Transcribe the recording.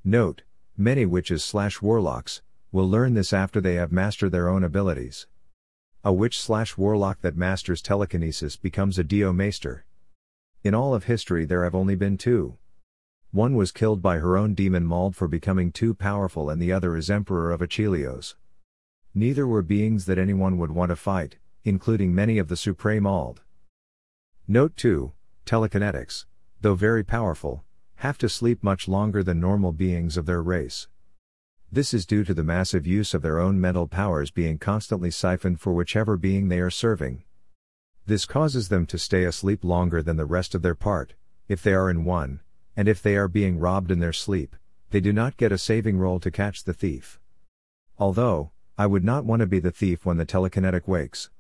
Note: many witches/warlocks will learn this after they have mastered their own abilities. A witch/warlock that masters telekinesis becomes a Dio Maester. In all of history there have only been two. One was killed by her own demon Mald for becoming too powerful, and the other is Emperor of Achelios. Neither were beings that anyone would want to fight, including many of the Supreme Mald. Note 2, telekinetics, though very powerful, have to sleep much longer than normal beings of their race. This is due to the massive use of their own mental powers being constantly siphoned for whichever being they are serving. This causes them to stay asleep longer than the rest of their part, if they are in one, and if they are being robbed in their sleep, they do not get a saving roll to catch the thief. Although, I would not want to be the thief when the telekinetic wakes.